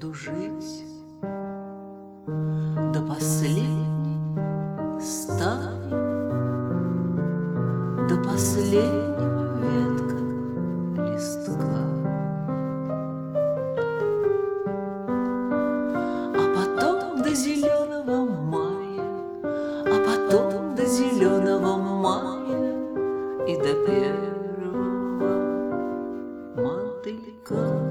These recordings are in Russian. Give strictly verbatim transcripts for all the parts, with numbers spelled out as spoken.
буду жить до последней стаи, до последнего ветка листка. А потом до зеленого мая, а потом до зеленого мая и до первого мотылька.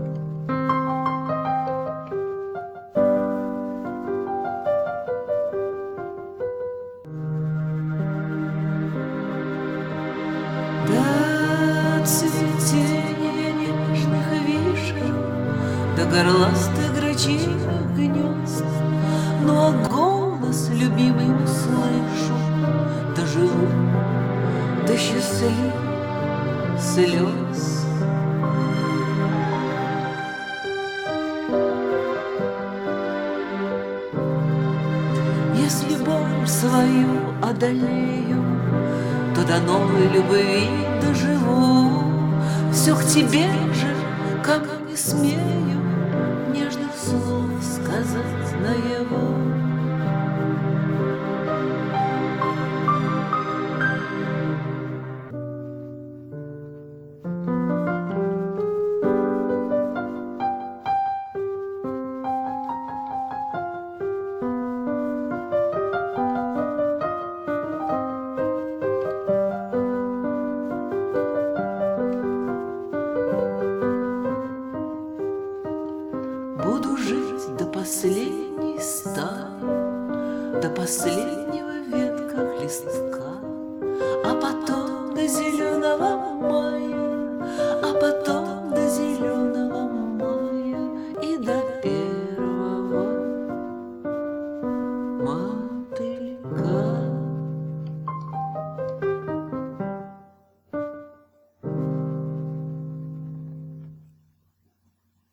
До цветения нежных вишен, до горластых грачиных гнезд, ну а голос любимый услышу, доживу до счастливых слез. Если боль свою одолею, то до новой любви доживу. Все к тебе же, как не смею нежных слов сказать наяву. Буду жить до последней стаи, до последнего ветка листка, а потом до зеленого мая